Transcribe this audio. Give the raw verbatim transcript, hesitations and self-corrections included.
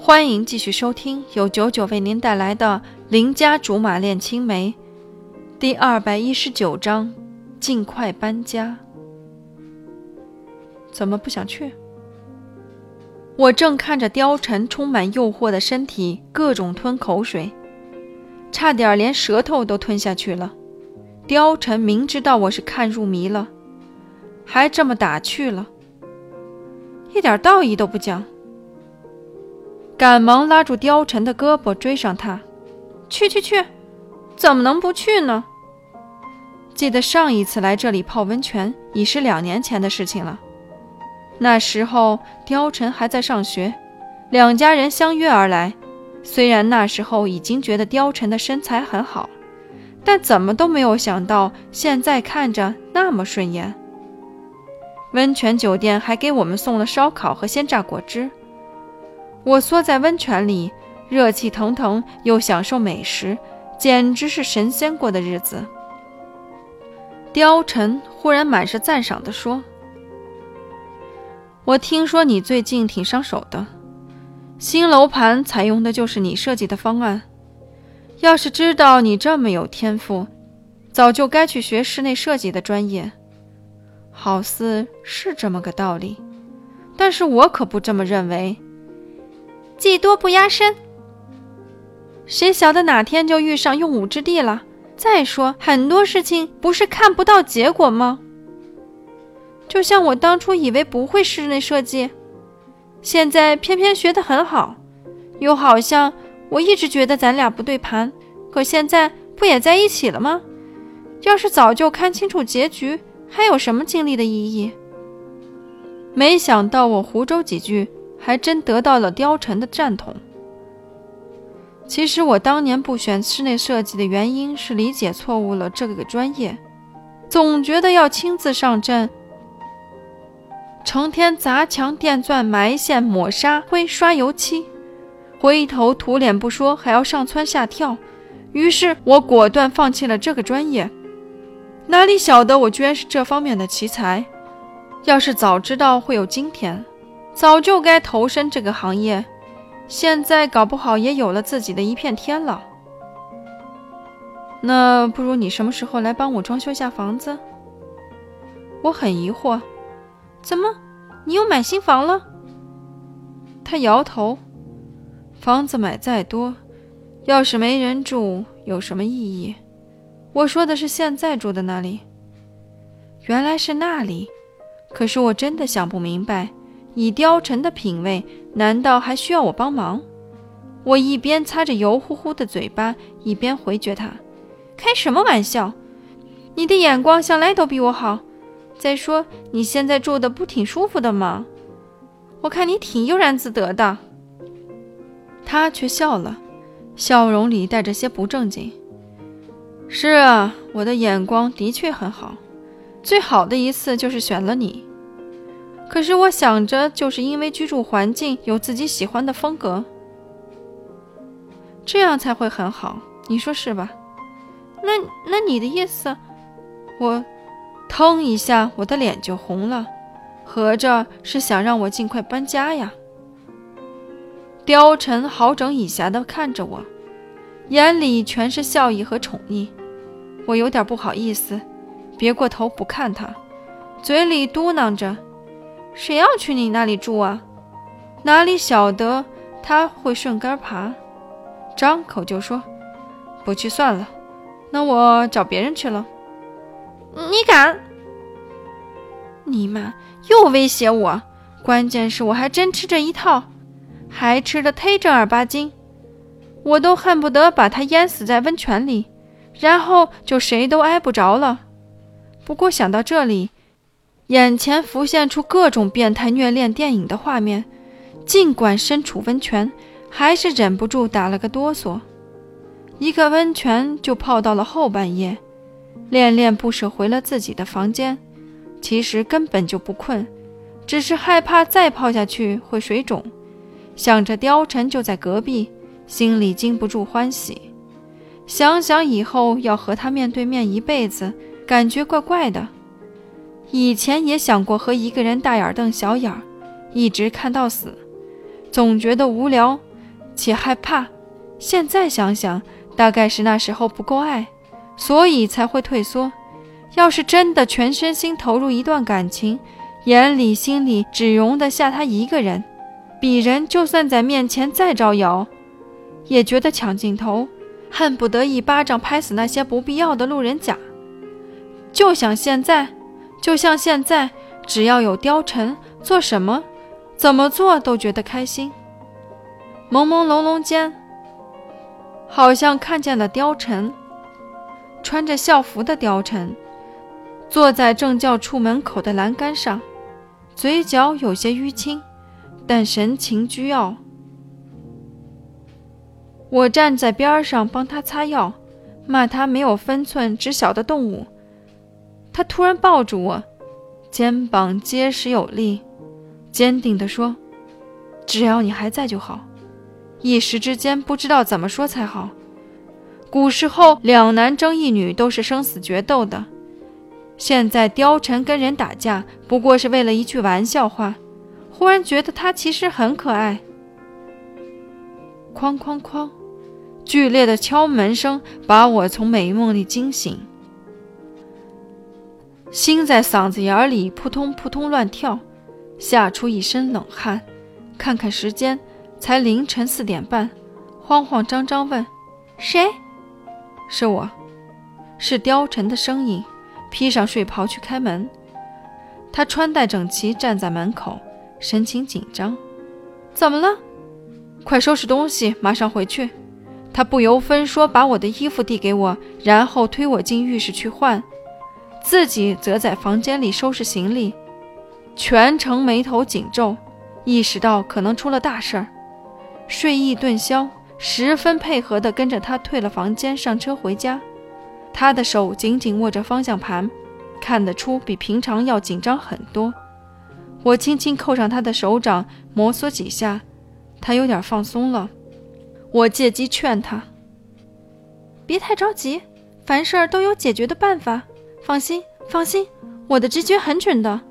欢迎继续收听由九九为您带来的《邻家竹马恋青梅》第二百一十九章，尽快搬家。怎么不想去？我正看着貂蝉充满诱惑的身体各种吞口水，差点连舌头都吞下去了。貂蝉明知道我是看入迷了，还这么打趣了，一点道义都不讲。赶忙拉住貂蝉的胳膊追上他，去去去，怎么能不去呢？记得上一次来这里泡温泉已是两年前的事情了。那时候貂蝉还在上学，两家人相约而来。虽然那时候已经觉得貂蝉的身材很好，但怎么都没有想到现在看着那么顺眼。温泉酒店还给我们送了烧烤和鲜榨果汁。我缩在温泉里，热气腾腾又享受美食，简直是神仙过的日子。貂蝉忽然满是赞赏地说，我听说你最近挺上手的，新楼盘采用的就是你设计的方案。要是知道你这么有天赋，早就该去学室内设计的专业。好似是这么个道理，但是我可不这么认为。技多不压身，谁晓得哪天就遇上用武之地了。再说很多事情不是看不到结果吗？就像我当初以为不会室内设计，现在偏偏学得很好，又好像我一直觉得咱俩不对盘，可现在不也在一起了吗？要是早就看清楚结局，还有什么经历的意义？没想到我胡诌几句，还真得到了貂蝉的赞同。其实我当年不选室内设计的原因是理解错误了这个专业，总觉得要亲自上阵，成天砸墙垫钻埋线抹砂灰刷油漆，灰头土脸不说，还要上蹿下跳。于是我果断放弃了这个专业。哪里晓得我居然是这方面的奇才，要是早知道会有今天，早就该投身这个行业，现在搞不好也有了自己的一片天了。那不如你什么时候来帮我装修下房子？我很疑惑，怎么，你又买新房了？他摇头，房子买再多，要是没人住，有什么意义？我说的是现在住的那里。原来是那里，可是我真的想不明白，以貂蝉的品味，难道还需要我帮忙？我一边擦着油乎乎的嘴巴，一边回绝他，开什么玩笑？你的眼光向来都比我好，再说你现在住的不挺舒服的吗？我看你挺悠然自得的。他却笑了，笑容里带着些不正经。是啊，我的眼光的确很好，最好的一次就是选了你。可是我想着，就是因为居住环境有自己喜欢的风格，这样才会很好，你说是吧？那那你的意思？我腾一下，我的脸就红了，合着是想让我尽快搬家呀？貂蝉好整以暇地看着我，眼里全是笑意和宠溺。我有点不好意思，别过头不看他，嘴里嘟囔着，谁要去你那里住啊？哪里晓得他会顺杆爬，张口就说，不去算了，那我找别人去了。你敢？你妈又威胁我，关键是我还真吃这一套，还吃得忒正儿八经，我都恨不得把他淹死在温泉里，然后就谁都挨不着了。不过想到这里，眼前浮现出各种变态虐恋电影的画面，尽管身处温泉，还是忍不住打了个哆嗦。一个温泉就泡到了后半夜，恋恋不舍回了自己的房间，其实根本就不困，只是害怕再泡下去会水肿。想着貂蝉就在隔壁，心里禁不住欢喜。想想以后要和他面对面一辈子，感觉怪怪的。以前也想过和一个人大眼瞪小眼，一直看到死，总觉得无聊， 且害怕。现在想想，大概是那时候不够爱，所以才会退缩。要是真的全身心投入一段感情，眼里心里只容得下他一个人，鄙人就算在面前再招摇，也觉得抢镜头，恨不得一巴掌拍死那些不必要的路人甲。就像现在，就像现在，只要有貂蝉，做什么，怎么做都觉得开心。朦朦胧胧间，好像看见了貂蝉，穿着校服的貂蝉，坐在正教处门口的栏杆上，嘴角有些淤青，但神情倨傲。我站在边上帮他擦药，骂他没有分寸知晓的动物。他突然抱住我，肩膀结实有力，坚定地说：只要你还在就好。一时之间不知道怎么说才好。古时候两男争一女都是生死决斗的，现在貂蝉跟人打架不过是为了一句玩笑话，忽然觉得他其实很可爱。哐哐哐，剧烈的敲门声把我从美梦里惊醒，心在嗓子眼里扑通扑通乱跳，吓出一身冷汗。看看时间，才凌晨四点半，慌慌张张问：谁？是我。是貂蝉的声音，披上睡袍去开门。他穿戴整齐站在门口，神情紧张。怎么了？快收拾东西，马上回去。他不由分说把我的衣服递给我，然后推我进浴室去换，自己则在房间里收拾行李，全程眉头紧皱，意识到可能出了大事儿。睡意顿消，十分配合地跟着他退了房间，上车回家。他的手紧紧握着方向盘，看得出比平常要紧张很多。我轻轻扣上他的手掌，摩挲几下，他有点放松了。我借机劝他：别太着急，凡事都有解决的办法，放心放心，我的直觉很准的。